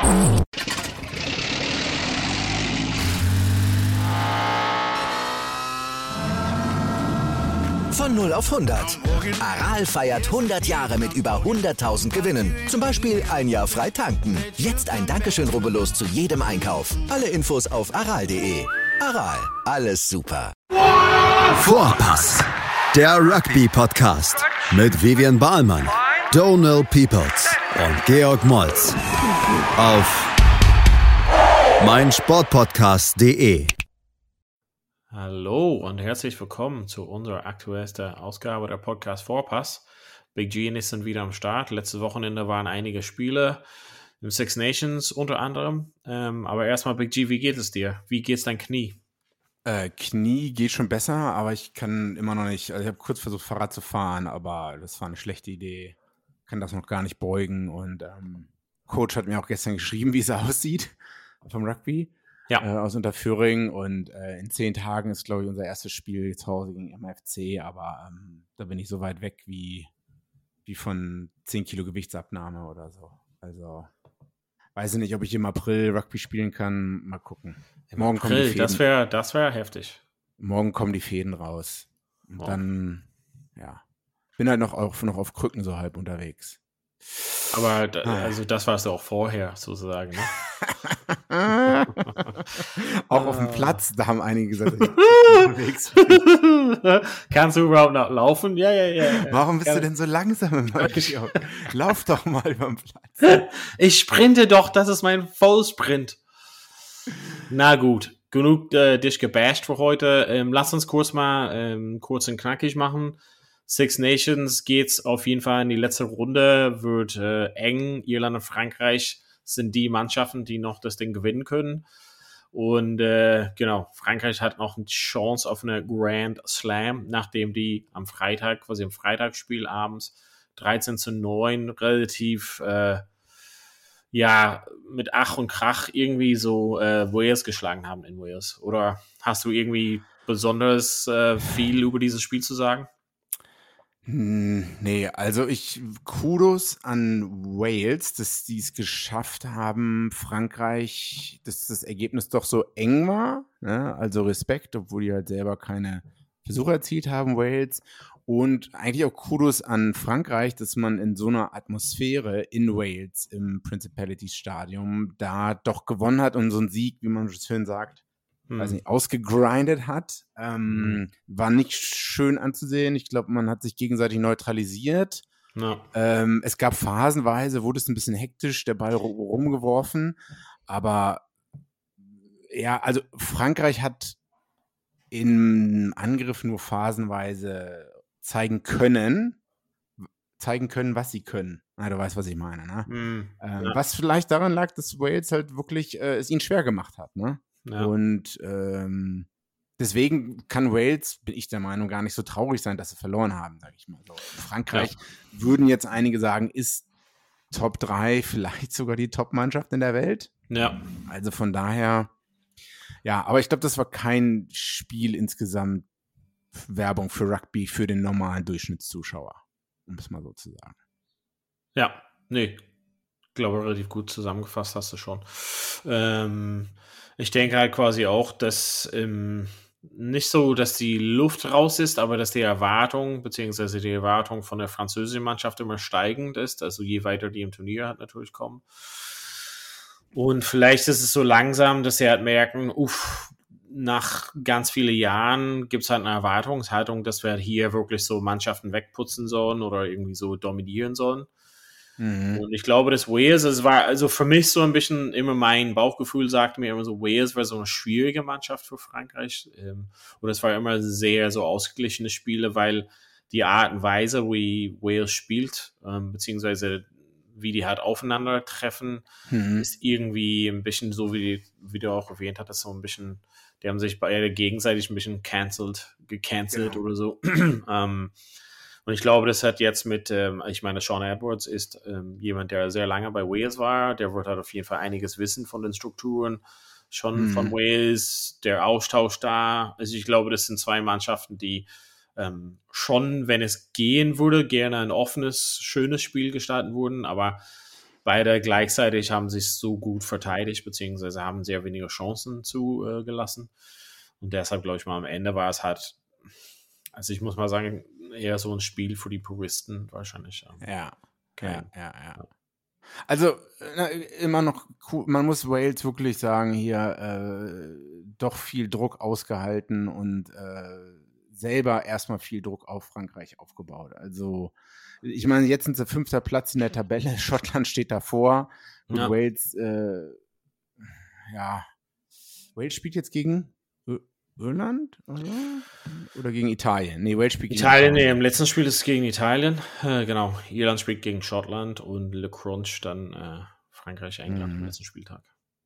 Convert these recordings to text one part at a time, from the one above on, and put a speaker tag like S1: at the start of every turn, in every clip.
S1: Von 0 auf 100. Aral feiert 100 Jahre mit über 100.000 Gewinnen. Zum Beispiel ein Jahr frei tanken. Jetzt ein Dankeschön, rubbellos zu jedem Einkauf. Alle Infos auf aral.de. Aral, alles super.
S2: Vorpass, der Rugby-Podcast mit Vivian Bahlmann, Donal Peoples und Georg Moltz auf meinsportpodcast.de.
S3: Hallo und herzlich willkommen zu unserer aktuellsten Ausgabe der Podcast Vorpass. Big G und ich sind wieder am Start. Letztes Wochenende waren einige Spiele im Six Nations unter anderem. Aber erstmal Big G, wie geht es dir? Wie geht's dein Knie?
S4: Knie geht schon besser, aber ich kann immer noch nicht, also ich habe kurz versucht Fahrrad zu fahren, aber das war eine schlechte Idee. Kann das noch gar nicht beugen und Coach hat mir auch gestern geschrieben, wie es aussieht vom Rugby.
S3: Ja.
S4: Aus Unterföhring und in 10 Tagen ist, glaube ich, unser erstes Spiel zu Hause gegen MFC, aber da bin ich so weit weg wie von 10 Kilo Gewichtsabnahme oder so. Also weiß ich nicht, ob ich im April Rugby spielen kann. Mal gucken. Morgen kommen die Fäden.
S3: Das wär heftig.
S4: Morgen kommen die Fäden raus. Und dann, ja, bin halt noch auf Krücken so halb unterwegs.
S3: Aber also das warst du auch vorher sozusagen, ne?
S4: Auch auf dem Platz, da haben einige gesagt, dass ich unterwegs bin.
S3: Kannst du überhaupt noch laufen? Ja.
S4: Warum bist du denn so langsam? Lauf doch mal über den Platz.
S3: Ich sprinte doch, das ist mein Vollsprint. Na gut, genug dich gebasht für heute. Lass uns kurz mal kurz und knackig machen. Six Nations geht's auf jeden Fall in die letzte Runde, wird eng. Irland und Frankreich sind die Mannschaften, die noch das Ding gewinnen können. Und genau, Frankreich hat noch eine Chance auf eine Grand Slam, nachdem die am Freitag, quasi im Freitagsspiel abends 13-9 relativ mit Ach und Krach irgendwie so Wales geschlagen haben in Wales. Oder hast du irgendwie besonders viel über dieses Spiel zu sagen?
S4: Nee, also Kudos an Wales, dass die es geschafft haben, Frankreich, dass das Ergebnis doch so eng war, ne? Also Respekt, obwohl die halt selber keine Versuche erzielt haben, Wales. Und eigentlich auch Kudos an Frankreich, dass man in so einer Atmosphäre in Wales im Principalities Stadium da doch gewonnen hat und so einen Sieg, wie man so schön sagt, weiß nicht, ausgegrindet hat. War nicht schön anzusehen. Ich glaube, man hat sich gegenseitig neutralisiert.
S3: No.
S4: Es gab phasenweise, wurde es ein bisschen hektisch, der Ball rumgeworfen. Aber ja, also Frankreich hat im Angriff nur phasenweise zeigen können, was sie können. Na, du weißt, was ich meine, ne?
S3: Ja.
S4: Was vielleicht daran lag, dass Wales halt wirklich es ihnen schwer gemacht hat, ne?
S3: Ja.
S4: Und deswegen kann Wales, bin ich der Meinung, gar nicht so traurig sein, dass sie verloren haben, sage ich mal so. Frankreich würden jetzt einige sagen, ist Top 3 vielleicht sogar die Top-Mannschaft in der Welt.
S3: Ja.
S4: Also von daher, ja, aber ich glaube, das war kein Spiel insgesamt Werbung für Rugby für den normalen Durchschnittszuschauer, um es mal so zu sagen.
S3: Ja, nee. Ich glaube, relativ gut zusammengefasst hast du schon. Ich denke halt quasi auch, dass nicht so, dass die Luft raus ist, aber dass die Erwartung, beziehungsweise die Erwartung von der französischen Mannschaft immer steigend ist, also je weiter die im Turnier halt natürlich kommen. Und vielleicht ist es so langsam, dass sie halt merken, nach ganz vielen Jahren gibt es halt eine Erwartungshaltung, dass wir hier wirklich so Mannschaften wegputzen sollen oder irgendwie so dominieren sollen. Und ich glaube, dass Wales, es war also für mich so ein bisschen immer mein Bauchgefühl sagte mir immer so, Wales war so eine schwierige Mannschaft für Frankreich. Und es war immer sehr so ausgeglichene Spiele, weil die Art und Weise, wie Wales spielt, beziehungsweise wie die halt aufeinandertreffen, ist irgendwie ein bisschen so, wie du auch erwähnt hattest, so ein bisschen, die haben sich beide gegenseitig ein bisschen gecancelt oder so. Und ich glaube, das hat jetzt mit, ich meine, Sean Edwards ist jemand, der sehr lange bei Wales war. Der wird halt auf jeden Fall einiges wissen von den Strukturen schon von Wales, der Austausch da. Also ich glaube, das sind zwei Mannschaften, die schon, wenn es gehen würde, gerne ein offenes, schönes Spiel gestalten würden. Aber beide gleichzeitig haben sich so gut verteidigt, beziehungsweise haben sehr wenige Chancen zugelassen. Und deshalb, glaube ich mal, am Ende war es halt, also ich muss mal sagen, eher so ein Spiel für die Puristen wahrscheinlich.
S4: Ja. Also immer noch cool. Man muss Wales wirklich sagen, hier doch viel Druck ausgehalten und selber erstmal viel Druck auf Frankreich aufgebaut. Also ich meine, jetzt sind sie 5. Platz in der Tabelle, Schottland steht davor. Gut,
S3: Ja.
S4: Wales, Wales spielt jetzt gegen Irland oder gegen Italien? Nee, Wales spielt gegen
S3: Italien, nee, im letzten Spiel ist es gegen Italien. Genau, Irland spielt gegen Schottland und Le Crunch dann Frankreich, England am letzten Spieltag.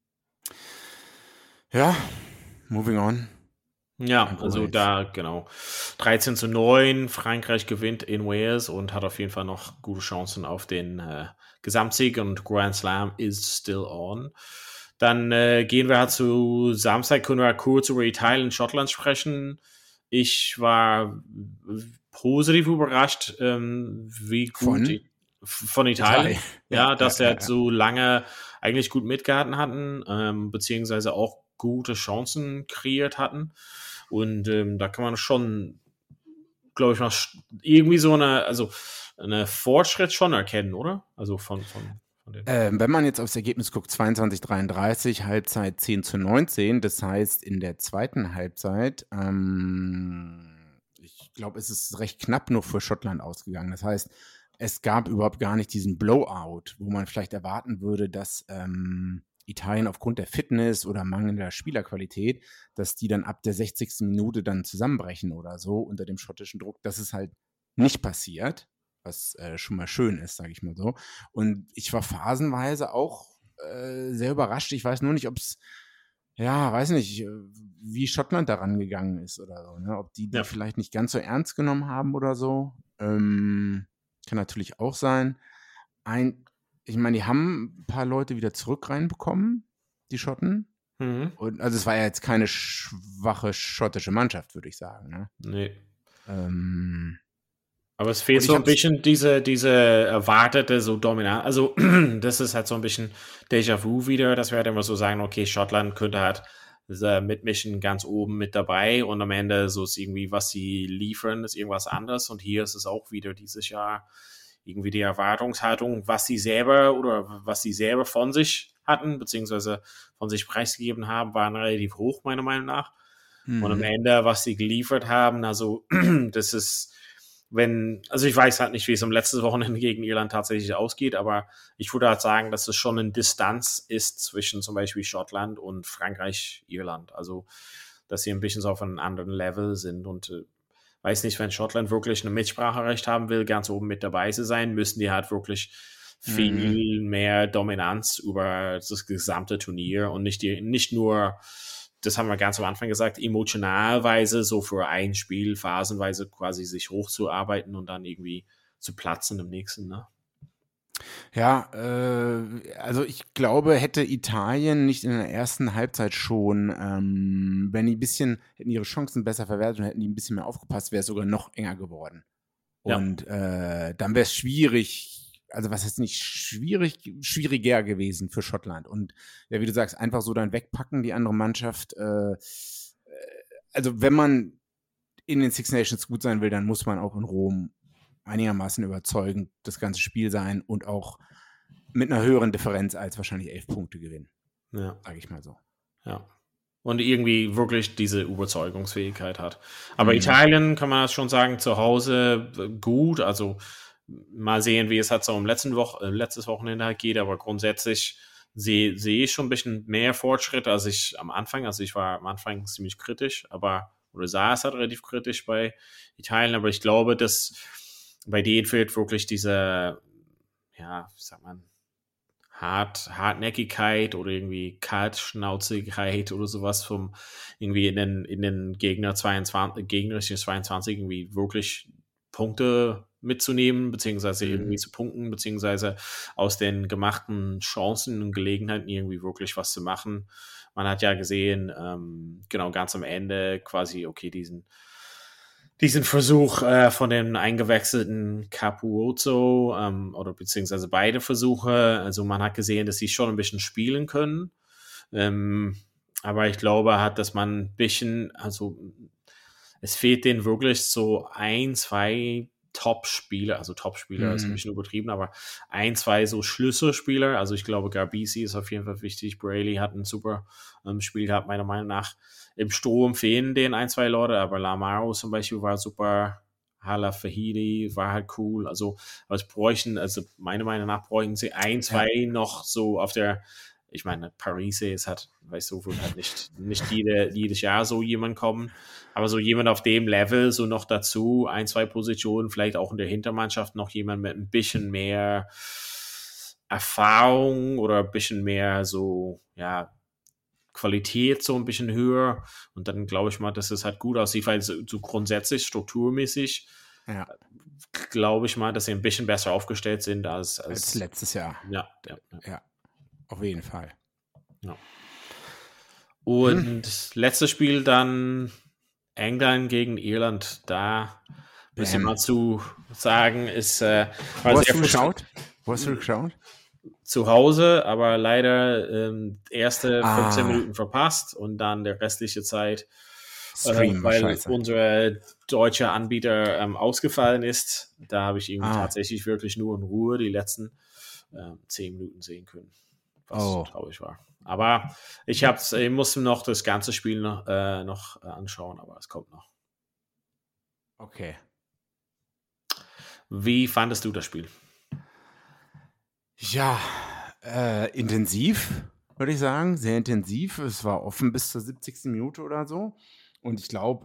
S4: Ja, moving on.
S3: Ja, also da, genau. 13:9, Frankreich gewinnt in Wales und hat auf jeden Fall noch gute Chancen auf den Gesamtsieg und Grand Slam is still on. Dann gehen wir halt zu Samstag, können wir kurz über Italien und Schottland sprechen. Ich war positiv überrascht, wie gut von Italien. Ja, dass sie halt so lange eigentlich gut mitgehalten hatten, beziehungsweise auch gute Chancen kreiert hatten. Und da kann man schon, glaube ich, mal irgendwie so eine Fortschritt schon erkennen, oder? Also von den.
S4: Wenn man jetzt aufs Ergebnis guckt, 22:33, Halbzeit 10:19, das heißt in der zweiten Halbzeit, ich glaube, es ist recht knapp nur für Schottland ausgegangen. Das heißt, es gab überhaupt gar nicht diesen Blowout, wo man vielleicht erwarten würde, dass Italien aufgrund der Fitness oder mangelnder Spielerqualität, dass die dann ab der 60. Minute dann zusammenbrechen oder so unter dem schottischen Druck. Das ist halt nicht passiert, was schon mal schön ist, sage ich mal so. Und ich war phasenweise auch sehr überrascht. Ich weiß nur nicht, ob es, weiß nicht, wie Schottland daran gegangen ist oder so. Ne? Ob die vielleicht nicht ganz so ernst genommen haben oder so. Kann natürlich auch sein. Ich meine, die haben ein paar Leute wieder zurück reinbekommen, die Schotten.
S3: Mhm.
S4: Und, also es war ja jetzt keine schwache schottische Mannschaft, würde ich sagen. Ne?
S3: Nee. Aber es fehlt so ein bisschen diese erwartete so Dominanz. Also das ist halt so ein bisschen Déjà-vu wieder, dass wir halt immer so sagen, okay, Schottland könnte halt mitmischen ganz oben mit dabei und am Ende so ist irgendwie, was sie liefern, ist irgendwas anderes. Und hier ist es auch wieder dieses Jahr irgendwie die Erwartungshaltung, was sie selber von sich hatten, beziehungsweise von sich preisgegeben haben, waren relativ hoch, meiner Meinung nach. Mhm. Und am Ende, was sie geliefert haben, also das ist, ich weiß halt nicht, wie es am letzten Wochenende gegen Irland tatsächlich ausgeht, aber ich würde halt sagen, dass es schon eine Distanz ist zwischen zum Beispiel Schottland und Frankreich, Irland. Also, dass sie ein bisschen so auf einem anderen Level sind und weiß nicht, wenn Schottland wirklich ein Mitspracherecht haben will, ganz oben mit dabei zu sein, müssen die halt wirklich viel mehr Dominanz über das gesamte Turnier und nicht nur, das haben wir ganz am Anfang gesagt, emotionalweise so für ein Spiel phasenweise quasi sich hochzuarbeiten und dann irgendwie zu platzen im nächsten, ne?
S4: Ja, also ich glaube, hätte Italien nicht in der ersten Halbzeit schon, wenn die hätten ihre Chancen besser verwertet und hätten die ein bisschen mehr aufgepasst, wäre es sogar noch enger geworden. Ja. Und dann wäre es schwierig, also was heißt nicht schwieriger gewesen für Schottland. Und ja, wie du sagst, einfach so dann wegpacken, die andere Mannschaft. Also wenn man in den Six Nations gut sein will, dann muss man auch in Rom einigermaßen überzeugend das ganze Spiel sein und auch mit einer höheren Differenz als wahrscheinlich 11 Punkte gewinnen.
S3: Ja.
S4: Sage ich mal so.
S3: Ja. Und irgendwie wirklich diese Überzeugungsfähigkeit hat. Aber Italien, kann man das schon sagen, zu Hause gut. Also mal sehen, wie es halt so letztes Wochenende halt geht. Aber grundsätzlich sehe ich schon ein bisschen mehr Fortschritt als ich am Anfang. Also ich war am Anfang ziemlich kritisch, oder sah es halt relativ kritisch bei Italien. Aber ich glaube, dass bei denen fehlt wirklich diese, wie sagt man, Hartnäckigkeit oder irgendwie Kaltschnauzigkeit oder sowas vom irgendwie in den gegnerischen 22 irgendwie wirklich Punkte mitzunehmen, beziehungsweise irgendwie zu punkten, beziehungsweise aus den gemachten Chancen und Gelegenheiten irgendwie wirklich was zu machen. Man hat ja gesehen, ganz am Ende quasi, okay, diesen Versuch von dem eingewechselten Capuozzo oder beziehungsweise beide Versuche. Also man hat gesehen, dass sie schon ein bisschen spielen können. Aber ich glaube dass man ein bisschen, also es fehlt denen wirklich so 1, 2 Top-Spieler, also Top-Spieler ist ein bisschen übertrieben, aber 1, 2 so Schlüsselspieler. Also ich glaube, Garbisi ist auf jeden Fall wichtig. Braley hat ein super Spiel gehabt, meiner Meinung nach. Im Sturm fehlen denen 1, 2 Leute, aber Lamaro zum Beispiel war super. Hala Fahidi war halt cool. Also meiner Meinung nach bräuchten sie 1, 2 noch so auf der, ich meine, Paris ist halt, weißt du, wird halt nicht jedes Jahr so jemand kommen, aber so jemand auf dem Level, so noch dazu, 1, 2 Positionen, vielleicht auch in der Hintermannschaft noch jemand mit ein bisschen mehr Erfahrung oder ein bisschen mehr so, ja, Qualität so ein bisschen höher und dann glaube ich mal, dass es halt gut aussieht, weil so grundsätzlich strukturmäßig glaube ich mal, dass sie ein bisschen besser aufgestellt sind als
S4: letztes Jahr.
S3: Ja,
S4: auf jeden Fall.
S3: Ja. Und letztes Spiel dann England gegen Irland. Da bisschen mal zu sagen ist.
S4: Wo hast du geschaut?
S3: Zu Hause, aber leider erste 15 Minuten verpasst und dann der restliche Zeit, weil unser deutscher Anbieter ausgefallen ist. Da habe ich irgendwie tatsächlich wirklich nur in Ruhe die letzten 10 Minuten sehen können, was so traurig war. Aber ich musste noch das ganze Spiel noch anschauen, aber es kommt noch.
S4: Okay.
S3: Wie fandest du das Spiel?
S4: Ja, intensiv, würde ich sagen. Sehr intensiv. Es war offen bis zur 70. Minute oder so. Und ich glaube,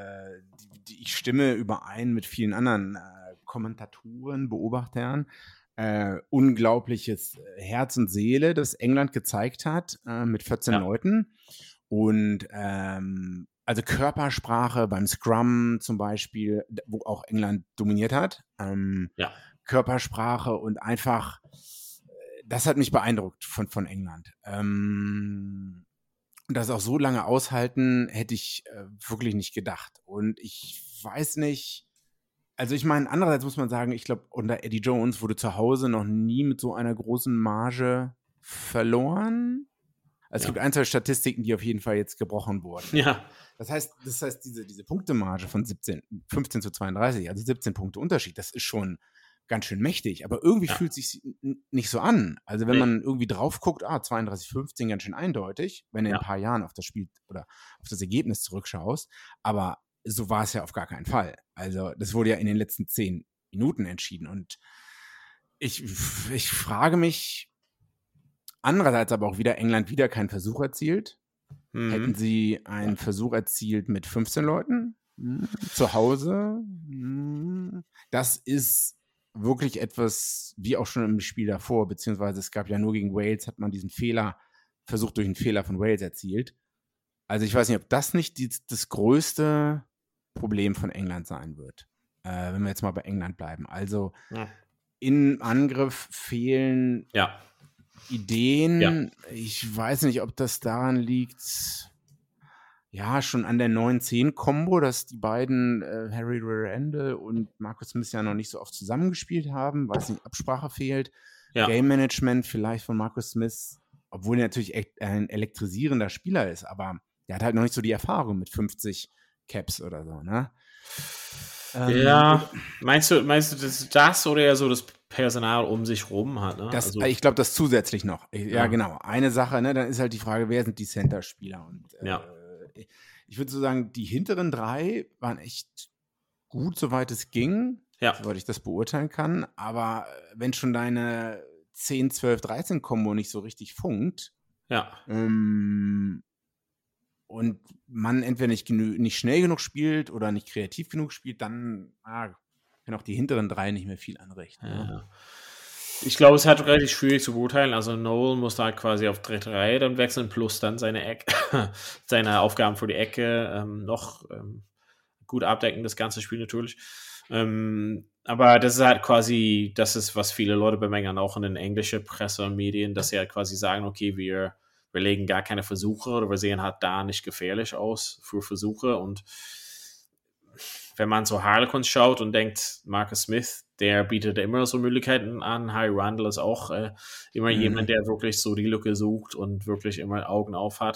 S4: ich stimme überein mit vielen anderen Kommentatoren, Beobachtern. Unglaubliches Herz und Seele, das England gezeigt hat mit 14 Leuten. Und also Körpersprache beim Scrum zum Beispiel, wo auch England dominiert hat. Körpersprache und einfach, das hat mich beeindruckt von England. Und das auch so lange aushalten, hätte ich wirklich nicht gedacht. Und ich weiß nicht, also ich meine, andererseits muss man sagen, ich glaube, unter Eddie Jones wurde zu Hause noch nie mit so einer großen Marge verloren. Also es gibt 1, 2 Statistiken, die auf jeden Fall jetzt gebrochen wurden.
S3: Ja.
S4: Das heißt diese Punktemarge von 15 zu 32, also 17 Punkte Unterschied, das ist schon ganz schön mächtig, aber irgendwie fühlt es sich nicht so an. Also wenn man irgendwie drauf guckt, 32-15, ganz schön eindeutig, wenn du in ein paar Jahren auf das Spiel oder auf das Ergebnis zurückschaust, aber so war es ja auf gar keinen Fall. Also das wurde ja in den letzten 10 Minuten entschieden und ich frage mich, andererseits aber auch wieder, England wieder keinen Versuch erzielt. Hätten sie einen Versuch erzielt mit 15 Leuten zu Hause? Das ist wirklich etwas, wie auch schon im Spiel davor, beziehungsweise es gab ja nur gegen Wales, hat man diesen Versuch durch einen Fehler von Wales erzielt. Also ich weiß nicht, ob das nicht das größte Problem von England sein wird, wenn wir jetzt mal bei England bleiben. Also im Angriff fehlen Ideen. Ja. Ich weiß nicht, ob das daran liegt, schon an der 9-10-Kombo, dass die beiden Harry Randall und Marcus Smith ja noch nicht so oft zusammengespielt haben, weiß nicht, Absprache fehlt. Game Management vielleicht von Marcus Smith, obwohl er natürlich echt ein elektrisierender Spieler ist, aber der hat halt noch nicht so die Erfahrung mit 50 Caps oder so, ne?
S3: Meinst du, das oder eher so das Personal um sich rum hat, ne?
S4: Ich glaube, das zusätzlich noch. Ja, genau. Eine Sache, ne? Dann ist halt die Frage, wer sind die Center-Spieler? Und ich würde so sagen, die hinteren 3 waren echt gut, soweit es ging, soweit ich das beurteilen kann. Aber wenn schon deine 10, 12, 13 Kombo nicht so richtig funkt, und man entweder nicht schnell genug spielt oder nicht kreativ genug spielt, dann können auch die hinteren 3 nicht mehr viel anrichten.
S3: Ja. Ich glaube, es hat relativ schwierig zu beurteilen. Also Noel muss da quasi auf dritte Reihe dann wechseln, plus dann seine Aufgaben für die Ecke noch gut abdecken, das ganze Spiel natürlich. Aber das ist halt quasi, das ist, was viele Leute bemängeln, auch in den englischen Presse und Medien, dass sie halt quasi sagen, okay, wir legen gar keine Versuche oder wir sehen halt da nicht gefährlich aus für Versuche und wenn man so Harlequins schaut und denkt, Marcus Smith, der bietet immer so Möglichkeiten an. Harry Randall ist auch immer jemand, der wirklich so die Lücke sucht und wirklich immer Augen auf hat.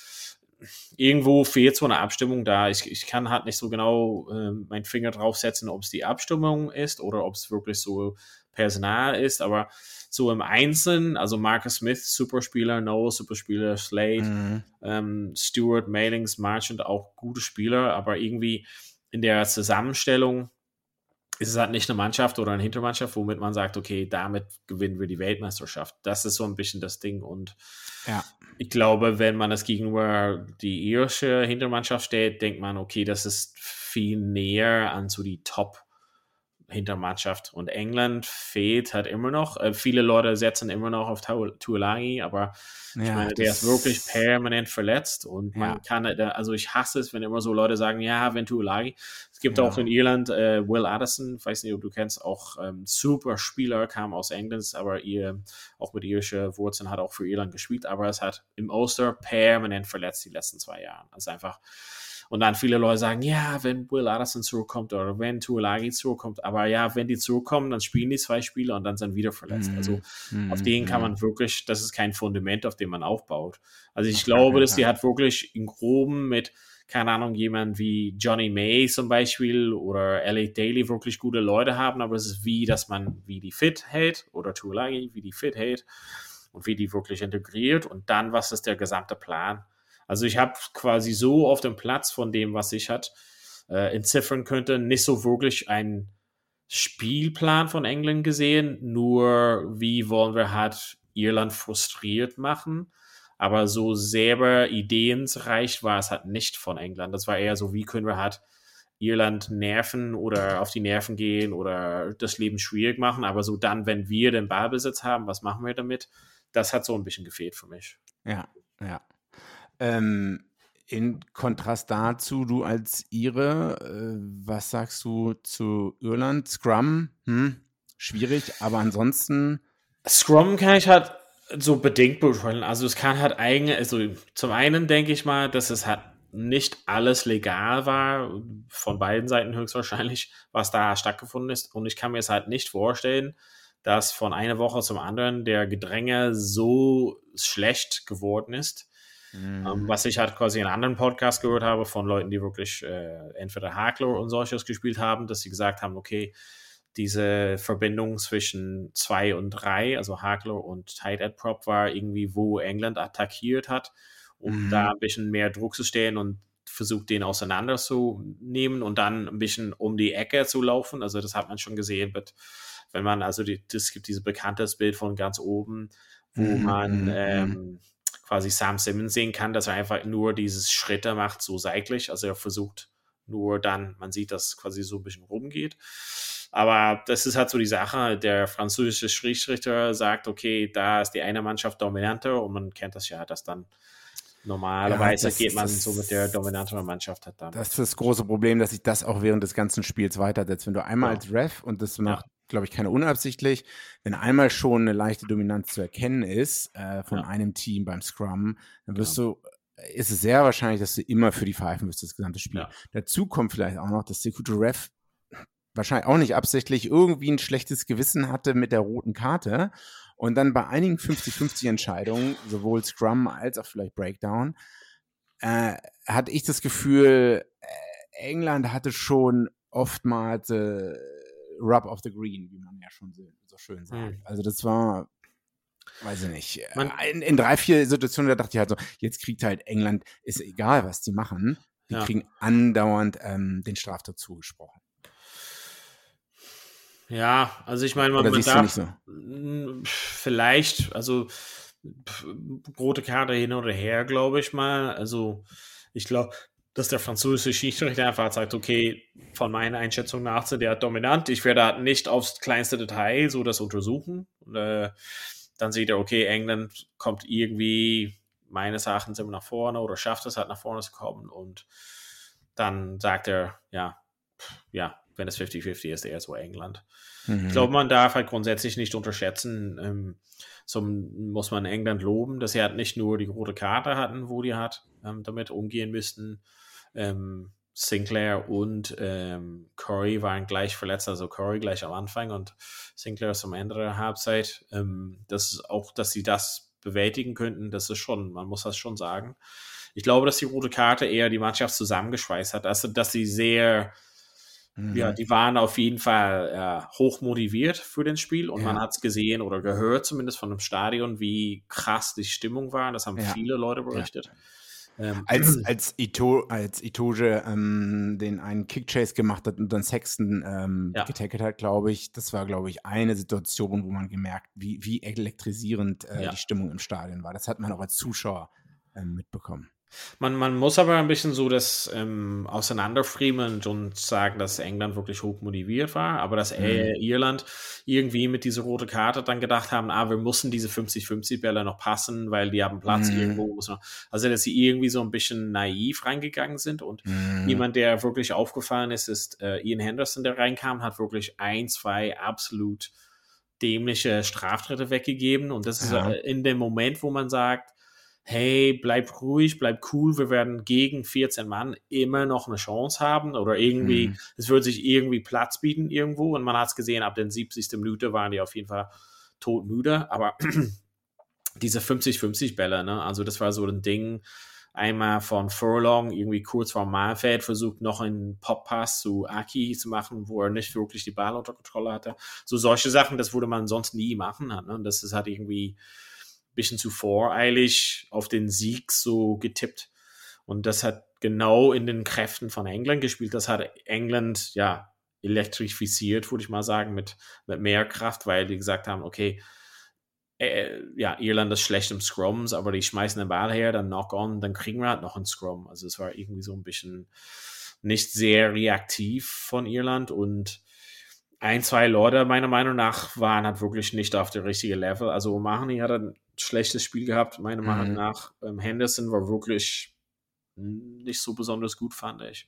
S3: Irgendwo fehlt so eine Abstimmung da. Ich kann halt nicht so genau meinen Finger draufsetzen, ob es die Abstimmung ist oder ob es wirklich so Personal ist, aber so im Einzelnen, also Marcus Smith, Superspieler, Noel, Superspieler, Slade, Stewart, Mailings, Marchand, auch gute Spieler, aber irgendwie in der Zusammenstellung ist es halt nicht eine Mannschaft oder eine Hintermannschaft, womit man sagt, okay, damit gewinnen wir die Weltmeisterschaft. Das ist so ein bisschen das Ding und ich glaube, wenn man das gegenüber die irische Hintermannschaft stellt, denkt man, okay, das ist viel näher an so die Top-Hintermannschaft. Und England fehlt halt immer noch. Viele Leute setzen immer noch auf Tuilagi, aber ich meine, der ist wirklich permanent verletzt und man kann, also ich hasse es, wenn immer so Leute sagen, ja, wenn Tuilagi, es gibt auch in Irland Will Addison, ich weiß nicht, ob du kennst, auch super Spieler, kam aus England, aber auch mit irischen Wurzeln hat auch für Irland gespielt, aber es hat im Ulster permanent verletzt die letzten 2 Jahre. Also einfach. Und dann viele Leute sagen, ja, wenn Will Addison zurückkommt oder wenn Tuilagi zurückkommt, aber ja, wenn die zurückkommen, dann spielen die 2 Spiele und dann sind wieder verletzt. Also auf denen kann man wirklich, das ist kein Fundament, auf dem man aufbaut. Also ich glaube, dass die hat wirklich im Groben mit, keine Ahnung, jemand wie Johnny May zum Beispiel oder Elliot Daly wirklich gute Leute haben, aber es ist dass man wie die fit hält oder Tuilagi, wie die fit hält und wie die wirklich integriert und dann, was ist der gesamte Plan? Also ich habe quasi so auf dem Platz von dem, was ich entziffern könnte, nicht so wirklich einen Spielplan von England gesehen, nur wie wollen wir halt Irland frustriert machen, aber so selber ideenreich war es halt nicht von England. Das war eher so, wie können wir halt Irland nerven oder auf die Nerven gehen oder das Leben schwierig machen, aber so dann, wenn wir den Ballbesitz haben, was machen wir damit? Das hat so ein bisschen gefehlt für mich.
S4: Ja. In Kontrast dazu, du als Ire, was sagst du zu Irland? Scrum? Schwierig, aber ansonsten.
S3: Scrum kann ich halt so bedingt beurteilen. Also es kann halt zum einen denke ich mal, dass es halt nicht alles legal war, von beiden Seiten höchstwahrscheinlich, was da stattgefunden ist. Und ich kann mir es halt nicht vorstellen, dass von einer Woche zum anderen der Gedränge so schlecht geworden ist. Was ich halt quasi in anderen Podcasts gehört habe von Leuten, die wirklich entweder Hakler und solches gespielt haben, dass sie gesagt haben, okay, diese Verbindung zwischen 2 und 3, also Hakler und Tight End Prop war irgendwie, wo England attackiert hat, um da ein bisschen mehr Druck zu stellen und versucht, den auseinanderzunehmen und dann ein bisschen um die Ecke zu laufen. Also das hat man schon gesehen, wenn man, also es gibt dieses bekanntes Bild von ganz oben, wo man quasi Sam Simmons sehen kann, dass er einfach nur dieses Schritte macht, so seitlich. Also er versucht nur dann, man sieht, dass quasi so ein bisschen rumgeht. Aber das ist halt so die Sache, der französische Schiedsrichter sagt, okay, da ist die eine Mannschaft dominanter und man kennt das ja, dass dann normalerweise geht man so mit der dominanteren Mannschaft halt dann.
S4: Das ist das große Problem, dass sich das auch während des ganzen Spiels weitersetzt. Wenn du einmal als Ref, und das macht, glaube ich, keiner unabsichtlich, wenn einmal schon eine leichte Dominanz zu erkennen ist von einem Team beim Scrum, dann ist es sehr wahrscheinlich, dass du immer für die pfeifen wirst, das gesamte Spiel. Dazu kommt vielleicht auch noch, dass der gute Ref wahrscheinlich auch nicht absichtlich irgendwie ein schlechtes Gewissen hatte mit der roten Karte und dann bei einigen 50-50 Entscheidungen, sowohl Scrum als auch vielleicht Breakdown, hatte ich das Gefühl, England hatte schon oftmals Rub of the Green, wie man ja schon so schön sagt. Also das war, weiß ich nicht, in 3-4 Situationen, da dachte ich halt so, jetzt kriegt halt England, ist egal, was die machen, die kriegen andauernd den Straftat zugesprochen.
S3: Ja, also ich meine, man darf vielleicht, also rote Karte hin oder her, glaube ich mal. Also ich glaube, dass der französische Schiedsrichter einfach sagt, okay, von meiner Einschätzung nach sind der dominant. Ich werde halt nicht aufs kleinste Detail so das untersuchen. Und, dann sieht er, okay, England kommt irgendwie meines Erachtens immer nach vorne oder schafft es halt nach vorne zu kommen. Und dann sagt er, ja, wenn es 50-50 ist, eher so England. Ich glaube, man darf halt grundsätzlich nicht unterschätzen, so muss man England loben, dass sie halt nicht nur die rote Karte hatten, wo die halt damit umgehen müssten. Sinclair und Corey waren gleich verletzt, also Corey gleich am Anfang und Sinclair zum Ende der Halbzeit. Das ist auch, dass sie das bewältigen könnten, das ist schon, man muss das schon sagen. Ich glaube, dass die rote Karte eher die Mannschaft zusammengeschweißt hat, also dass sie sehr, ja, die waren auf jeden Fall hoch motiviert für das Spiel und man hat es gesehen oder gehört zumindest von dem Stadion, wie krass die Stimmung war. Das haben viele Leute berichtet.
S4: Als Itoje den einen Kickchase gemacht hat und dann Sexton getackelt hat, glaube ich, das war, glaube ich, eine Situation, wo man gemerkt, wie elektrisierend die Stimmung im Stadion war. Das hat man auch als Zuschauer mitbekommen.
S3: Man muss aber ein bisschen so das auseinanderfriemeln und sagen, dass England wirklich hoch motiviert war, aber dass Irland irgendwie mit dieser roten Karte dann gedacht haben, wir müssen diese 50-50 Bälle noch passen, weil die haben Platz irgendwo. Also, dass sie irgendwie so ein bisschen naiv reingegangen sind und jemand, der wirklich aufgefallen ist Ian Henderson, der reinkam, hat wirklich 1-2 absolut dämliche Straftritte weggegeben und das ist in dem Moment, wo man sagt, hey, bleib ruhig, bleib cool, wir werden gegen 14 Mann immer noch eine Chance haben oder irgendwie, es wird sich irgendwie Platz bieten irgendwo und man hat es gesehen, ab der 70. Minute waren die auf jeden Fall todmüde, aber diese 50-50 Bälle, ne, also das war so ein Ding, einmal von Furlong, irgendwie kurz vor Mahlfeld, versucht noch einen Pop-Pass zu Aki zu machen, wo er nicht wirklich die Ball unter Kontrolle hatte. So solche Sachen, das würde man sonst nie machen, ne? Und das ist halt irgendwie bisschen zu voreilig auf den Sieg so getippt. Und das hat genau in den Kräften von England gespielt. Das hat England, elektrifiziert, würde ich mal sagen, mit mehr Kraft, weil die gesagt haben, okay, Irland ist schlecht im Scrums, aber die schmeißen den Ball her, dann Knock-on, dann kriegen wir halt noch einen Scrum. Also es war irgendwie so ein bisschen nicht sehr reaktiv von Irland und 1-2 Leute, meiner Meinung nach, waren halt wirklich nicht auf der richtigen Level. Also O'Mahony hat ein schlechtes Spiel gehabt, meiner Meinung nach. Henderson war wirklich nicht so besonders gut, fand ich.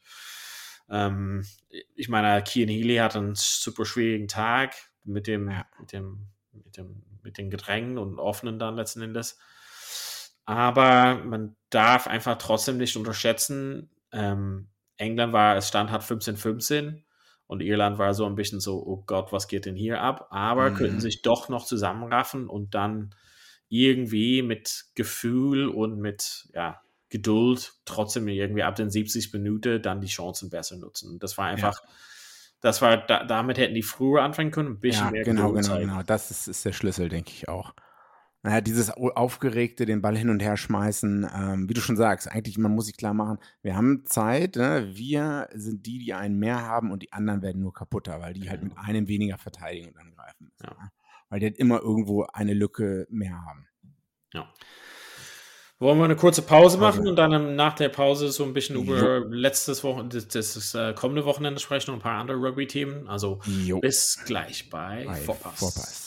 S3: Ich meine, Cian Healy hat einen super schwierigen Tag mit den Gedrängen und offenen dann letzten Endes. Aber man darf einfach trotzdem nicht unterschätzen, es stand halt 15-15 und Irland war so ein bisschen so, oh Gott, was geht denn hier ab? Aber könnten sich doch noch zusammenraffen und dann irgendwie mit Gefühl und mit Geduld trotzdem irgendwie ab den 70 Minuten dann die Chancen besser nutzen. Das war einfach, damit hätten die früher anfangen können, ein bisschen mehr Geduld zeigen.
S4: Genau. Das ist der Schlüssel, denke ich auch. Naja, dieses Aufgeregte, den Ball hin und her schmeißen, wie du schon sagst, eigentlich, man muss sich klar machen, wir haben Zeit, ne? Wir sind die einen mehr haben und die anderen werden nur kaputter, weil die halt mit einem weniger verteidigen und angreifen müssen. Ja. Weil die halt immer irgendwo eine Lücke mehr haben.
S3: Ja. Wollen wir eine kurze Pause machen und dann nach der Pause so ein bisschen über letztes Wochenende, das kommende Wochenende sprechen und ein paar andere Rugby-Themen. Also bis gleich bei Vorpass.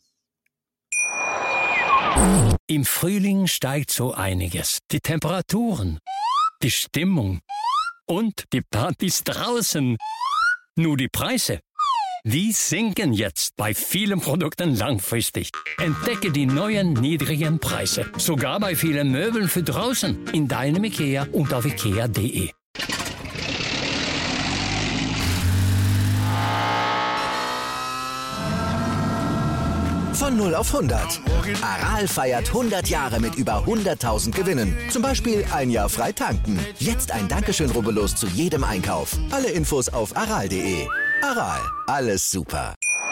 S5: Im Frühling steigt so einiges. Die Temperaturen, die Stimmung und die Partys draußen. Nur die Preise, die sinken jetzt bei vielen Produkten langfristig. Entdecke die neuen niedrigen Preise. Sogar bei vielen Möbeln für draußen. In deinem IKEA und auf ikea.de.
S1: Von 0 auf 100. Aral feiert 100 Jahre mit über 100.000 Gewinnen. Zum Beispiel ein Jahr frei tanken. Jetzt ein Dankeschön, rubbellos zu jedem Einkauf. Alle Infos auf aral.de. Aral, alles super.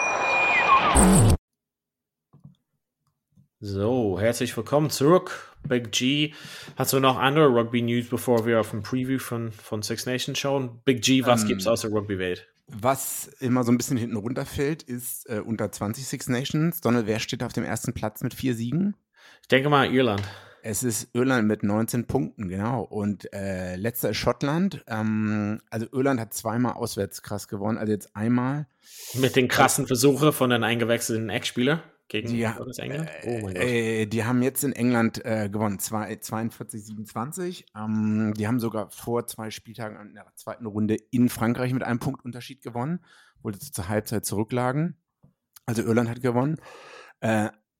S3: So, herzlich willkommen zurück. Big G. Hast du noch andere Rugby-News, bevor wir auf ein Preview von Six Nations schauen? Big G, was gibt's aus der Rugby-Welt?
S4: Was immer so ein bisschen hinten runterfällt, ist unter 20 Six Nations. Donald, wer steht auf dem ersten Platz mit 4 Siegen?
S3: Ich denke mal Irland.
S4: Es ist Irland mit 19 Punkten, genau. Und letzter ist Schottland. Also Irland hat zweimal auswärts krass gewonnen, also jetzt einmal.
S3: Mit den krassen Versuchen von den eingewechselten Ex-Spieler gegen das England?
S4: Oh mein Gott. Die haben jetzt in England gewonnen, 42-27. Die haben sogar vor 2 Spieltagen in der zweiten Runde in Frankreich mit einem Punktunterschied gewonnen, obwohl sie zur Halbzeit zurücklagen. Also Irland hat gewonnen.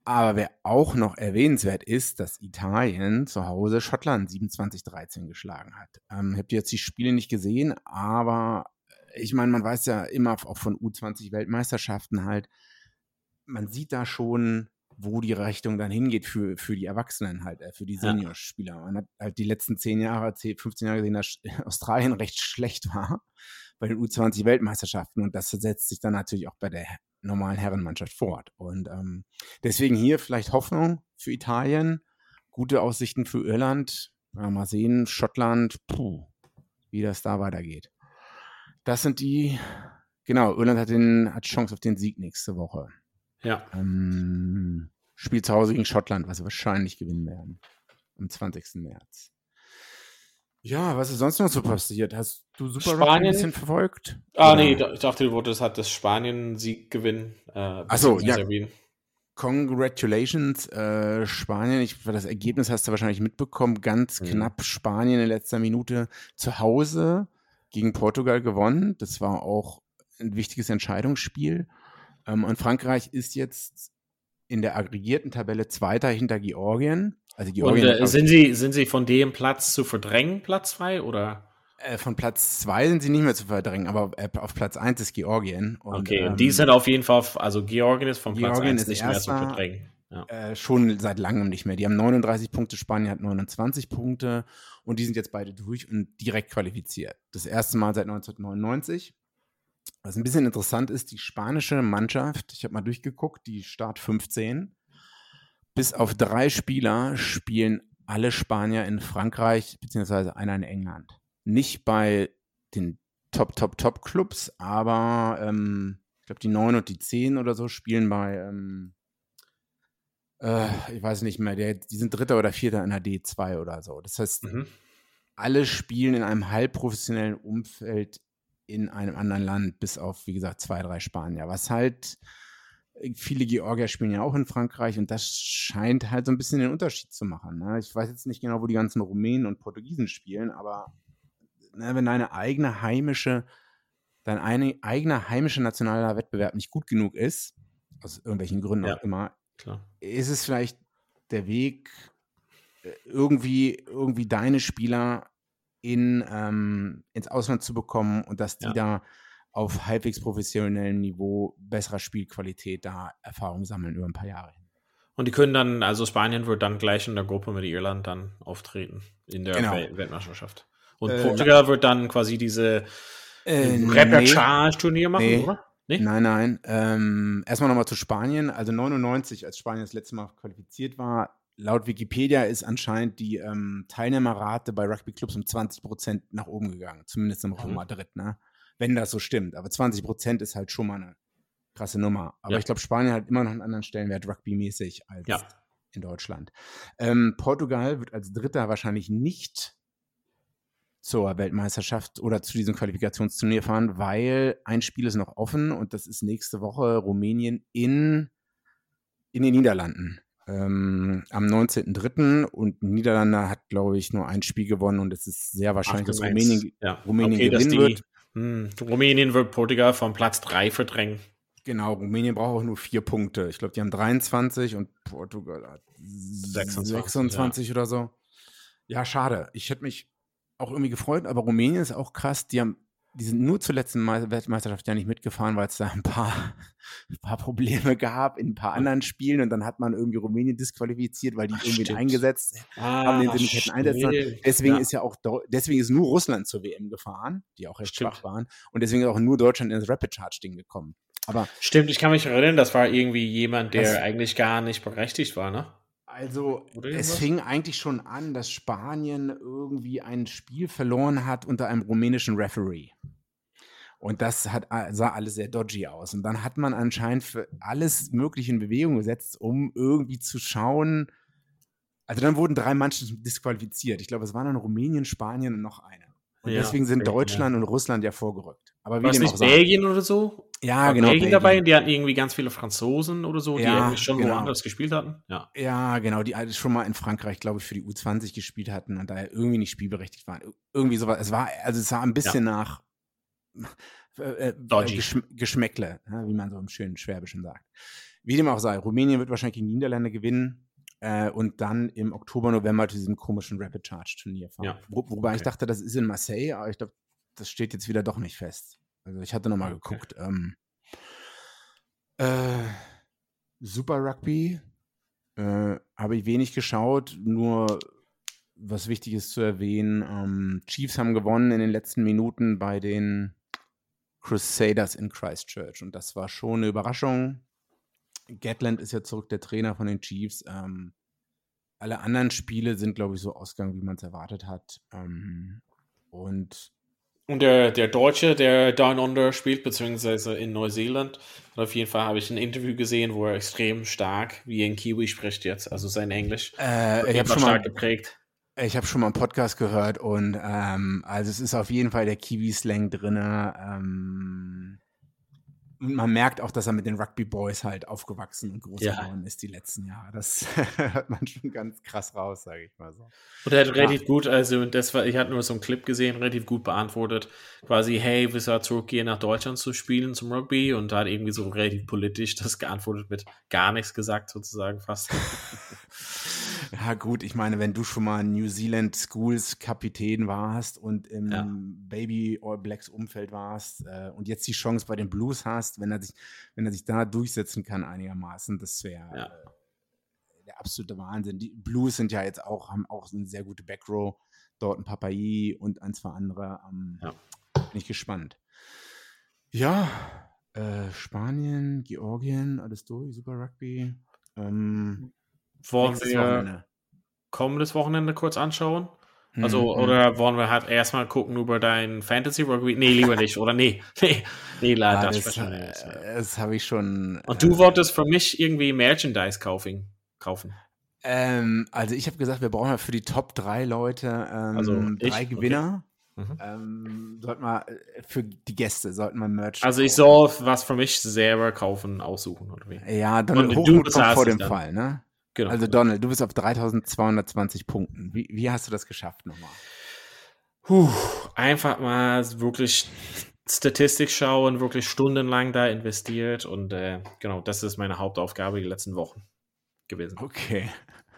S4: Aber wer auch noch erwähnenswert ist, dass Italien zu Hause Schottland 27-13 geschlagen hat. Ich habe jetzt die Spiele nicht gesehen, aber ich meine, man weiß ja immer auch von U20-Weltmeisterschaften halt, man sieht da schon, wo die Richtung dann hingeht für die Erwachsenen halt, für die Seniorspieler. Man hat halt die letzten 15 Jahre gesehen, dass Australien recht schlecht war bei den U20-Weltmeisterschaften und das setzt sich dann natürlich auch bei der normalen Herrenmannschaft fort. Und deswegen hier vielleicht Hoffnung für Italien, gute Aussichten für Irland. Mal sehen, Schottland, wie das da weitergeht. Das sind die, genau, Irland hat Chance auf den Sieg nächste Woche.
S3: Ja.
S4: Spielt zu Hause gegen Schottland, was sie wahrscheinlich gewinnen werden. Am 20. März. Ja, was ist sonst noch so passiert? Hast du Super Rugby ein bisschen verfolgt?
S3: Nee, ich dachte, du wolltest halt das Spanien-Sieg gewinnen.
S4: Achso, ja. Congratulations, Spanien. Das Ergebnis hast du wahrscheinlich mitbekommen. Ganz knapp Spanien in letzter Minute zu Hause gegen Portugal gewonnen. Das war auch ein wichtiges Entscheidungsspiel. Und Frankreich ist jetzt in der aggregierten Tabelle Zweiter hinter Georgien. Also Georgien
S3: und sind sie von dem Platz zu verdrängen, Platz 2, oder?
S4: Von Platz 2 sind sie nicht mehr zu verdrängen, aber auf Platz 1 ist Georgien. Und
S3: die sind auf jeden Fall, also Georgien ist von Platz 1 nicht mehr zu verdrängen.
S4: Ja. Schon seit langem nicht mehr. Die haben 39 Punkte, Spanien hat 29 Punkte und die sind jetzt beide durch und direkt qualifiziert. Das erste Mal seit 1999. Was ein bisschen interessant ist, die spanische Mannschaft, ich habe mal durchgeguckt, die Start 15, bis auf 3 Spieler spielen alle Spanier in Frankreich, beziehungsweise einer in England. Nicht bei den Top-Clubs, aber ich glaube die 9 und die 10 oder so spielen bei, ich weiß nicht mehr, die sind Dritter oder Vierter in der D2 oder so. Das heißt, alle spielen in einem halbprofessionellen Umfeld in einem anderen Land, bis auf, wie gesagt, 2, 3 Spanier. Was halt, viele Georgier spielen ja auch in Frankreich und das scheint halt so ein bisschen den Unterschied zu machen. Ne? Ich weiß jetzt nicht genau, wo die ganzen Rumänen und Portugiesen spielen, aber wenn dein eigener heimischer nationaler Wettbewerb nicht gut genug ist, aus irgendwelchen Gründen auch immer,
S3: klar,
S4: ist es vielleicht der Weg, irgendwie deine Spieler ins Ausland zu bekommen und dass die da auf halbwegs professionellem Niveau besserer Spielqualität da Erfahrung sammeln über ein paar Jahre hin.
S3: Und die können dann, also Spanien wird dann gleich in der Gruppe mit Irland dann auftreten in der Weltmeisterschaft. Und Portugal wird dann quasi diese Repechage-Turnier machen, oder? Nee?
S4: Nein. Erstmal nochmal zu Spanien. Also 99, als Spanien das letzte Mal qualifiziert war, laut Wikipedia ist anscheinend die Teilnehmerrate bei Rugby-Clubs um 20% nach oben gegangen. Zumindest im Raum Madrid, ne? Wenn das so stimmt. Aber 20% ist halt schon mal eine krasse Nummer. Aber ich glaube, Spanien hat immer noch einen anderen Stellenwert rugby-mäßig als in Deutschland. Portugal wird als Dritter wahrscheinlich nicht zur Weltmeisterschaft oder zu diesem Qualifikationsturnier fahren, weil ein Spiel ist noch offen und das ist nächste Woche Rumänien in den Niederlanden. Am 19.03. und Niederlande hat, glaube ich, nur ein Spiel gewonnen und es ist sehr wahrscheinlich, dass Rumänien gewinnen wird.
S3: Rumänien wird Portugal von Platz 3 verdrängen.
S4: Genau, Rumänien braucht auch nur 4 Punkte. Ich glaube, die haben 23 und Portugal hat 26 oder so. Ja, schade. Ich hätte mich auch irgendwie gefreut, aber Rumänien ist auch krass. Die sind nur zur letzten Weltmeisterschaft ja nicht mitgefahren, weil es da ein paar Probleme gab in ein paar anderen Spielen und dann hat man irgendwie Rumänien disqualifiziert, weil die irgendwie eingesetzt haben, den sie nicht hätten einsetzen. Deswegen ist nur Russland zur WM gefahren, die auch recht schwach waren und deswegen ist auch nur Deutschland ins Rapid Charge-Ding gekommen. Aber
S3: stimmt, ich kann mich erinnern, das war irgendwie jemand, der eigentlich gar nicht berechtigt war, ne?
S4: Also, es fing eigentlich schon an, dass Spanien irgendwie ein Spiel verloren hat unter einem rumänischen Referee. Und das sah alles sehr dodgy aus. Und dann hat man anscheinend für alles Mögliche in Bewegung gesetzt, um irgendwie zu schauen. Also dann wurden 3 Mannschaften disqualifiziert. Ich glaube, es waren dann Rumänien, Spanien und noch eine. Und deswegen sind Deutschland und Russland ja vorgerückt. Aber wie
S3: war es nicht Belgien oder so?
S4: Ja, genau.
S3: Belgien dabei, die hatten irgendwie ganz viele Franzosen oder so, die eigentlich schon woanders gespielt hatten.
S4: Ja, genau, die schon mal in Frankreich, glaube ich, für die U20 gespielt hatten und daher irgendwie nicht spielberechtigt waren. Irgendwie sowas. Es sah ein bisschen nach Geschmäckle, wie man so im schönen Schwäbischen sagt. Wie dem auch sei, Rumänien wird wahrscheinlich gegen die Niederlande gewinnen und dann im Oktober, November zu diesem komischen Rapid Charge Turnier fahren.
S3: Ja.
S4: Wobei ich dachte, das ist in Marseille, aber ich glaube, das steht jetzt wieder doch nicht fest. Also ich hatte nochmal geguckt. Super Rugby habe ich wenig geschaut, nur was wichtig ist zu erwähnen, Chiefs haben gewonnen in den letzten Minuten bei den Crusaders in Christchurch und das war schon eine Überraschung. Gatland ist ja zurück, der Trainer von den Chiefs. Alle anderen Spiele sind, glaube ich, so ausgegangen, wie man es erwartet hat. Und
S3: der Deutsche, der Down Under spielt, beziehungsweise in Neuseeland, auf jeden Fall habe ich ein Interview gesehen, wo er extrem stark wie ein Kiwi spricht jetzt, also sein Englisch.
S4: ich habe schon
S3: stark geprägt.
S4: Ich habe schon mal einen Podcast gehört und also es ist auf jeden Fall der Kiwi-Slang drin. Und man merkt auch, dass er mit den Rugby Boys halt aufgewachsen und groß geworden ist die letzten Jahre. Das hört man schon ganz krass raus, sage ich mal so.
S3: Und er hat relativ gut, also ich hatte nur so einen Clip gesehen, relativ gut beantwortet, quasi, hey, willst du zurückgehen nach Deutschland zu spielen zum Rugby? Und da hat irgendwie so relativ politisch das geantwortet mit gar nichts gesagt, sozusagen fast.
S4: Ja gut, ich meine, wenn du schon mal New Zealand Schools Kapitän warst und im Baby All Blacks Umfeld warst und jetzt die Chance bei den Blues hast, wenn er sich da durchsetzen kann einigermaßen, das wäre der absolute Wahnsinn. Die Blues haben auch eine sehr gute Backrow, dort ein Papai und ein, zwei andere. Bin ich gespannt. Ja, Spanien, Georgien, alles durch, Super Rugby.
S3: Wollen wir kommendes Wochenende kurz anschauen? Also, oder wollen wir halt erstmal gucken über dein Fantasy Rugby? Nee, lieber nicht, oder? Nee, leider.
S4: Das habe ich schon.
S3: Und du wolltest für mich irgendwie Merchandise kaufen.
S4: Also ich habe gesagt, wir brauchen ja für die Top 3 Leute 3 Gewinner. Sollten wir für die Gäste Merch
S3: also ich soll was für mich selber kaufen, aussuchen, oder wie?
S4: Ja, Donald, Hochmut kommt vor dem Fall, ne? Genau. Also Donald, du bist auf 3220 Punkten. Wie hast du das geschafft nochmal?
S3: Einfach mal wirklich Statistik schauen, wirklich stundenlang da investiert und genau, das ist meine Hauptaufgabe die letzten Wochen gewesen.
S4: Okay.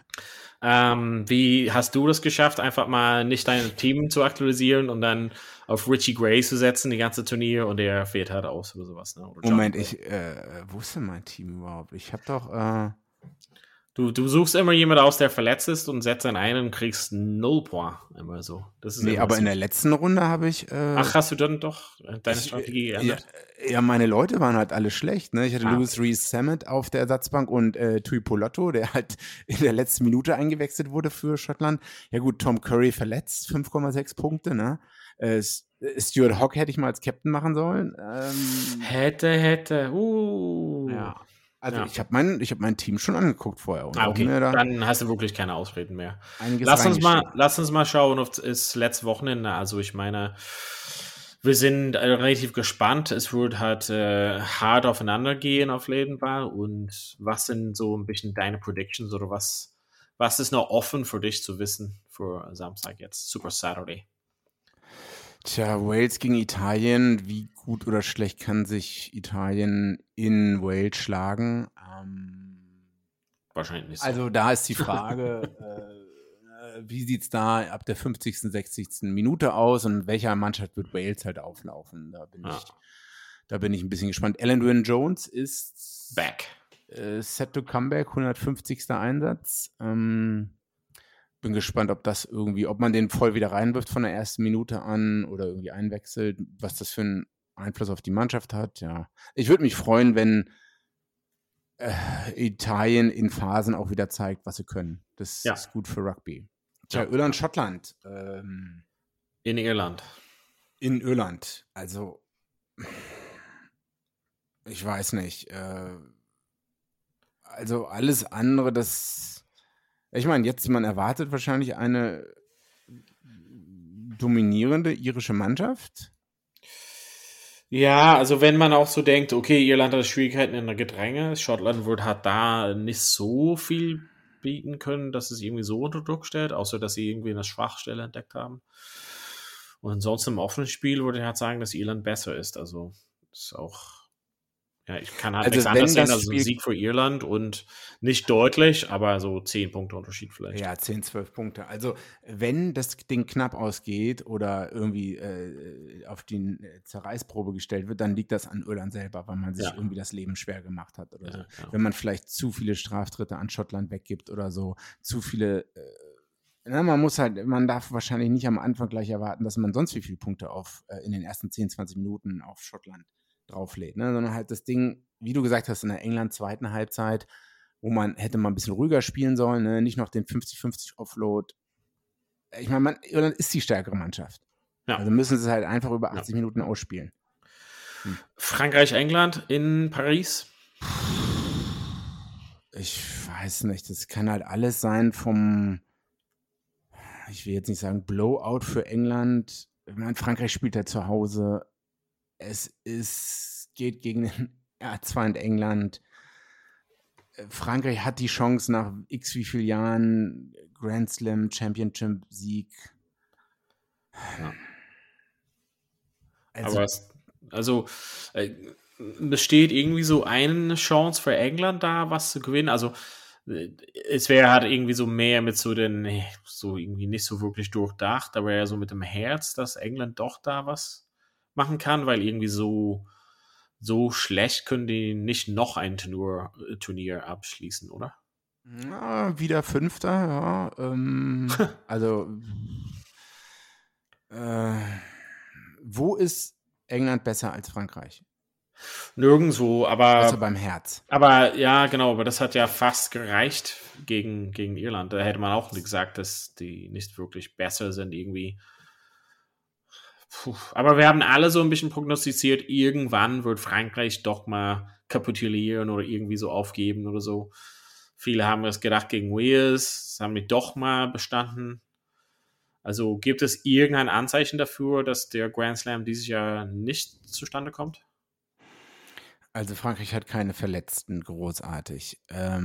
S3: Wie hast du das geschafft, einfach mal nicht dein Team zu aktualisieren und dann auf Richie Gray zu setzen, die ganze Turnier, und der fehlt halt aus oder sowas? Ne? Oder
S4: Moment, wo ist denn mein Team überhaupt? Ich habe doch...
S3: Du suchst immer jemanden aus, der verletzt ist und setzt dann einen und kriegst 0 Point. Immer so. Das ist
S4: aber so. In der letzten Runde habe ich...
S3: Ach, hast du dann doch deine Strategie geändert?
S4: Ja, meine Leute waren halt alle schlecht. Ne? Ich hatte Louis Rees-Zammit auf der Ersatzbank und Tui Polotto, der halt in der letzten Minute eingewechselt wurde für Schottland. Ja gut, Tom Curry verletzt, 5,6 Punkte. Ne? Stuart Hogg hätte ich mal als Captain machen sollen.
S3: Hätte.
S4: Ja. Also ich habe mein Team schon angeguckt vorher. Und
S3: okay, dann hast du wirklich keine Ausreden mehr. Lass uns mal schauen auf das letzte Wochenende. Also ich meine, wir sind relativ gespannt. Es wird halt hart aufeinander gehen auf jeden Fall. Und was sind so ein bisschen deine Predictions oder was ist noch offen für dich zu wissen für Samstag jetzt, Super Saturday?
S4: Tja, Wales gegen Italien. Wie gut oder schlecht kann sich Italien in Wales schlagen?
S3: Wahrscheinlich nicht so.
S4: Also da ist die Frage, wie sieht es da ab der 50., 60. Minute aus und welcher Mannschaft wird Wales halt auflaufen? Da bin ich ein bisschen gespannt. Alan Wynne-Jones ist
S3: back.
S4: Set to come back, 150. Einsatz. Bin gespannt, ob man den voll wieder reinwirft von der ersten Minute an oder irgendwie einwechselt, was das für einen Einfluss auf die Mannschaft hat. Ja, ich würde mich freuen, wenn Italien in Phasen auch wieder zeigt, was sie können. Das ist gut für Rugby. Tja, Irland, Schottland.
S3: In Irland.
S4: In Irland. Also, ich weiß nicht. Also alles andere, ich meine, jetzt, man erwartet wahrscheinlich eine dominierende irische Mannschaft.
S3: Ja, also wenn man auch so denkt, okay, Irland hat Schwierigkeiten in der Gedränge, Schottland hat da nicht so viel bieten können, dass es irgendwie so unter Druck stellt, außer dass sie irgendwie eine Schwachstelle entdeckt haben. Und ansonsten im offenen Spiel würde ich halt sagen, dass Irland besser ist. Also ist auch, Ja, ich kann halt
S4: Also
S3: nichts
S4: wenn
S3: anderes sehen
S4: das
S3: als ein
S4: Spiel-
S3: Sieg für Irland und nicht deutlich, aber so 10 Punkte Unterschied vielleicht.
S4: Ja, 10, 12 Punkte. Also, wenn das Ding knapp ausgeht oder irgendwie auf die Zerreißprobe gestellt wird, dann liegt das an Irland selber, weil man sich
S3: Ja.
S4: irgendwie das Leben schwer gemacht hat oder so.
S3: Ja.
S4: Wenn man vielleicht zu viele Straftritte an Schottland weggibt oder so, zu viele. Man darf wahrscheinlich nicht am Anfang gleich erwarten, dass man sonst wie viele Punkte in den ersten 10, 20 Minuten auf Schottland drauflädt, ne? Sondern halt das Ding, wie du gesagt hast, in der England zweiten Halbzeit, wo man hätte mal ein bisschen ruhiger spielen sollen, ne? Nicht noch den 50-50 Offload. Ich meine, Irland ist die stärkere Mannschaft.
S3: Ja.
S4: Also müssen sie es halt einfach über 80 Minuten ausspielen.
S3: Frankreich-England in Paris.
S4: Ich weiß nicht, das kann halt alles sein vom, ich will jetzt nicht sagen Blowout für England. Ich meine, Frankreich spielt ja zu Hause. Geht gegen den Erzfeind England. Frankreich hat die Chance nach x wie vielen Jahren Grand Slam Championship-Sieg.
S3: Ja.
S4: Also,
S3: besteht irgendwie so eine Chance für England da, was zu gewinnen? Also es wäre halt irgendwie so mehr mit so irgendwie nicht so wirklich durchdacht, aber eher so mit dem Herz, dass England doch da was machen kann, weil irgendwie so schlecht können die nicht noch ein Turnier abschließen, oder?
S4: ja, wieder Fünfter, ja. Also, wo ist England besser als Frankreich?
S3: Nirgendwo,
S4: Außer beim Herz.
S3: Aber ja, genau, aber das hat ja fast gereicht gegen Irland. Da hätte man auch gesagt, dass die nicht wirklich besser sind irgendwie. Aber wir haben alle so ein bisschen prognostiziert, irgendwann wird Frankreich doch mal kapitulieren oder irgendwie so aufgeben oder so. Viele haben es gedacht gegen Wales, das haben wir doch mal bestanden. Also gibt es irgendein Anzeichen dafür, dass der Grand Slam dieses Jahr nicht zustande kommt?
S4: Also Frankreich hat keine Verletzten, großartig.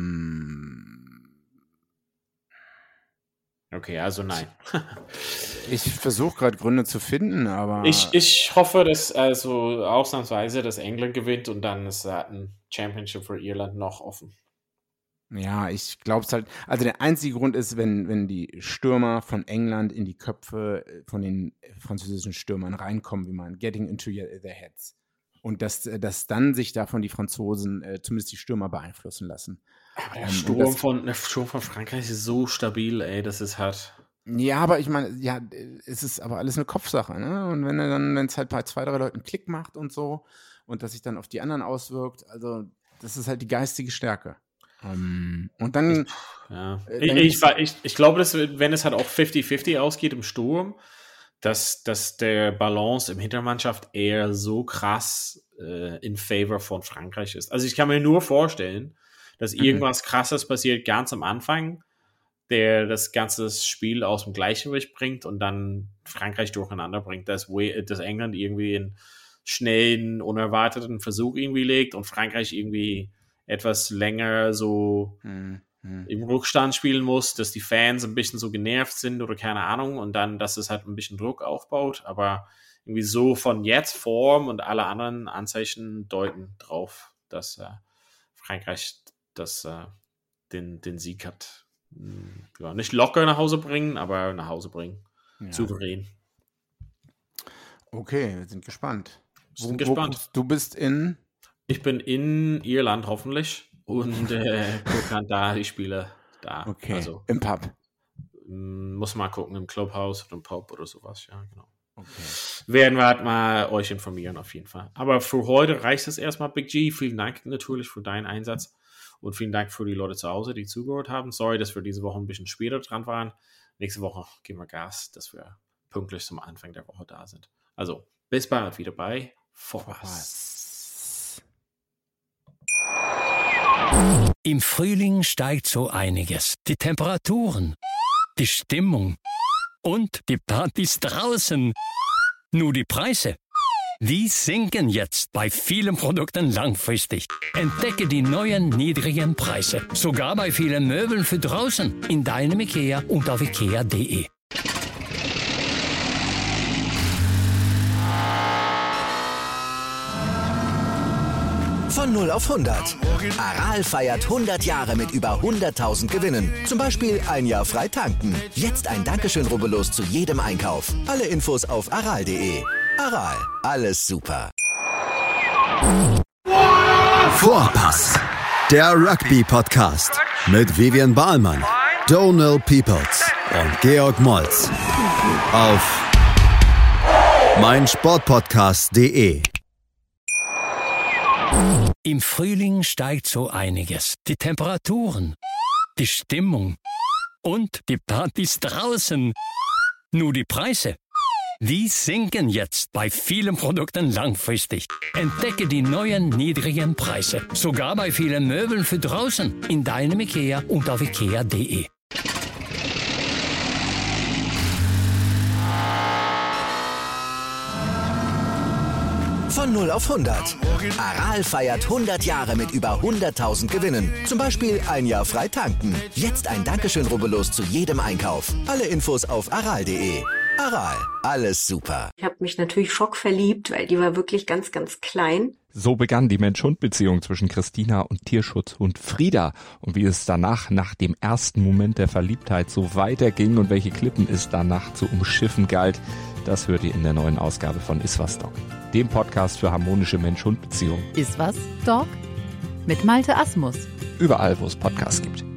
S3: Okay, also nein.
S4: Ich versuche gerade Gründe zu finden, aber
S3: Ich hoffe, dass also ausnahmsweise, dass England gewinnt und dann ist ein Championship für Irland noch offen.
S4: ja, ich glaube es halt. Also der einzige Grund ist, wenn die Stürmer von England in die Köpfe von den französischen Stürmern reinkommen, wie man getting into their heads. Und dass dann sich davon die Franzosen, zumindest die Stürmer, beeinflussen lassen.
S3: Aber der Sturm von Frankreich ist so stabil, ey, das ist hart.
S4: Ja, aber ich meine, ja, es ist aber alles eine Kopfsache, ne? Und wenn es halt bei 2, 3 Leuten Klick macht und so und das sich dann auf die anderen auswirkt, also das ist halt die geistige Stärke. Und dann.
S3: Ja. Ich glaube, dass wenn es halt auch 50-50 ausgeht im Sturm, dass der Balance im Hintermannschaft eher so krass in favor von Frankreich ist. Also ich kann mir nur vorstellen, dass irgendwas Krasses passiert ganz am Anfang, der das ganze Spiel aus dem Gleichgewicht bringt und dann Frankreich durcheinander bringt, dass England irgendwie einen schnellen, unerwarteten Versuch irgendwie legt und Frankreich irgendwie etwas länger so im Rückstand spielen muss, dass die Fans ein bisschen so genervt sind oder keine Ahnung und dann, dass es halt ein bisschen Druck aufbaut, aber irgendwie so von jetzt Form und alle anderen Anzeichen deuten drauf, dass Frankreich den Sieg hat. Ja, nicht locker nach Hause bringen, aber nach Hause bringen. Ja. Souverän.
S4: Okay, wir sind gespannt. Du bist
S3: Ich bin in Irland hoffentlich und gucke da die Spiele da.
S4: Okay,
S3: also,
S4: im Pub.
S3: Muss mal gucken, im Clubhouse oder im Pub oder sowas, ja, genau.
S4: Okay.
S3: Werden wir halt mal euch informieren auf jeden Fall. Aber für heute reicht es erstmal, Big G. Vielen Dank natürlich für deinen Einsatz und vielen Dank für die Leute zu Hause, die zugehört haben. Sorry, dass wir diese Woche ein bisschen später dran waren. Nächste Woche geben wir Gas, dass wir pünktlich zum Anfang der Woche da sind. Also, bis bald wieder bei Vorpass.
S5: Im Frühling steigt so einiges. Die Temperaturen, die Stimmung und die Partys draußen. Nur die Preise, die sinken jetzt bei vielen Produkten langfristig. Entdecke die neuen niedrigen Preise. Sogar bei vielen Möbeln für draußen. In deinem IKEA und auf IKEA.de.
S1: Von 0 auf 100. Aral feiert 100 Jahre mit über 100.000 Gewinnen. Zum Beispiel ein Jahr frei tanken. Jetzt ein Dankeschön, rubbellos zu jedem Einkauf. Alle Infos auf aral.de. Aral, alles super.
S2: Vorpass, der Rugby-Podcast mit Vivian Bahlmann, Donald Peoples und Georg Moltz auf meinsportpodcast.de.
S5: Im Frühling steigt so einiges. Die Temperaturen, die Stimmung und die Partys draußen. Nur die Preise, die sinken jetzt bei vielen Produkten langfristig. Entdecke die neuen niedrigen Preise. Sogar bei vielen Möbeln für draußen. In deinem IKEA und auf ikea.de.
S1: Von 0 auf 100. Aral feiert 100 Jahre mit über 100.000 Gewinnen. Zum Beispiel ein Jahr frei tanken. Jetzt ein Dankeschön, rubbellos zu jedem Einkauf. Alle Infos auf aral.de. Aral, alles super.
S6: Ich habe mich natürlich schockverliebt, weil die war wirklich ganz, ganz klein.
S7: So begann die Mensch-Hund-Beziehung zwischen Christina und Tierschutzhund Frieda. Und wie es danach, nach dem ersten Moment der Verliebtheit, so weiterging und welche Klippen es danach zu umschiffen galt, das hört ihr in der neuen Ausgabe von Iswas Dog, dem Podcast für harmonische Mensch-Hund-Beziehungen.
S8: Iswas Dog mit Malte Asmus.
S7: Überall, wo es Podcasts gibt.